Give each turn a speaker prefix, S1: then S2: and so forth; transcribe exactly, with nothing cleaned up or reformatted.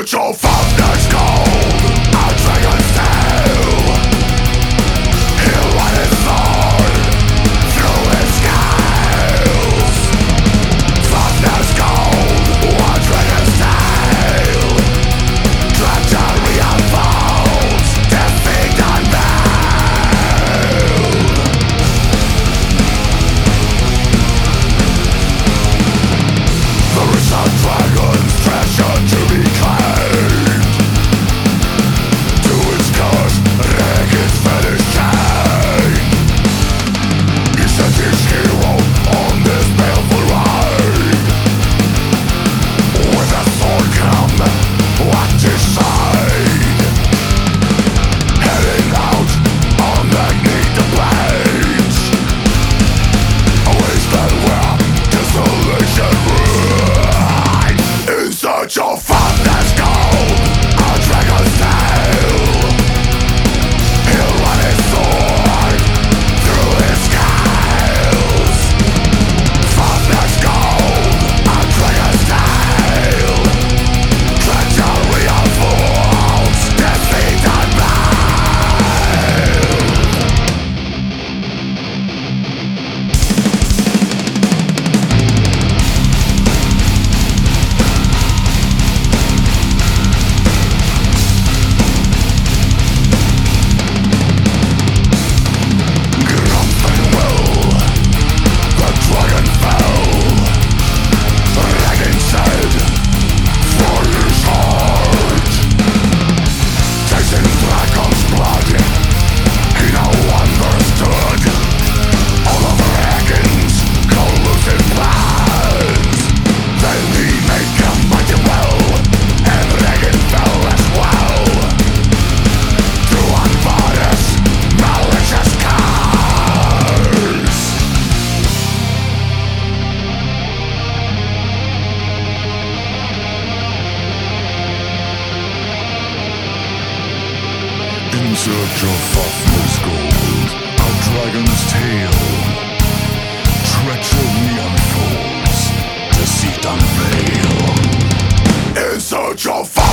S1: search of fondness cold, a dragon's tail. He'll run his sword through his scales. Fondness cold, a dragon's tail. Treachery unfolds, defeat unveiled. There is a dragon's treasure to be claimed. To its curse, wreck its fetish chain. He sent his hero on this baleful ride. With a sword come at his side, heading out on magnetic blades. A wasteland where desolation rides. In search of fondness gold, a dragon's tail. He'll run his sword through his scales. Fondness gold, a dragon's tail. Treachery unfolds, defeat unveiled. Grumpy will, the dragon fell. Dragon said, for his heart. Tasting dragon's blood, he now understood. All of Dragon's collusive plans. Then he made combine well, and Dragon fell as well. To unbodies malicious cars. In search of Fafnir's gold, a dragon's tail. Treachery unfolds, deceit unveil. In search of